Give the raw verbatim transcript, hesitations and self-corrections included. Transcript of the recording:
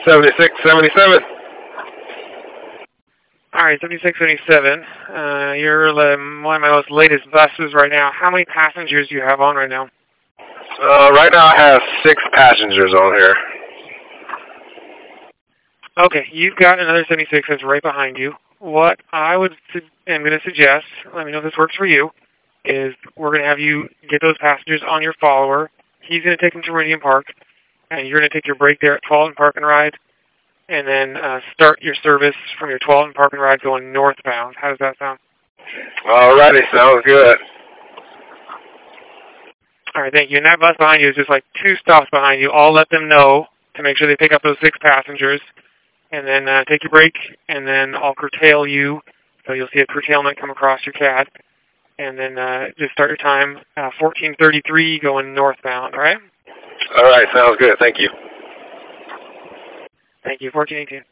seventy-six seventy-seven. All right, seventy-six seventy-seven. Uh, you're um, one of my most latest buses right now. How many passengers do you have on right now? Uh, right now I have six passengers on here. Okay, you've got another seventy-six that's right behind you. What I would su- am going to suggest, let me know if this works for you, is we're going to have you get those passengers on your follower. He's going to take them to Meridian Park, and you're going to take your break there at twelve and Park and Ride, and then uh, start your service from your twelve and Park and Ride going northbound. How does that sound? Alrighty, sounds good. All right, thank you. And that bus behind you is just like two stops behind you. I'll let them know to make sure they pick up those six passengers, and then uh, take your break, and then I'll curtail you. So you'll see a curtailment come across your C A D, and then uh, just start your time uh, fourteen thirty-three going northbound, all right? Alright, sounds good. Thank you. Thank you. fourteen eighteen.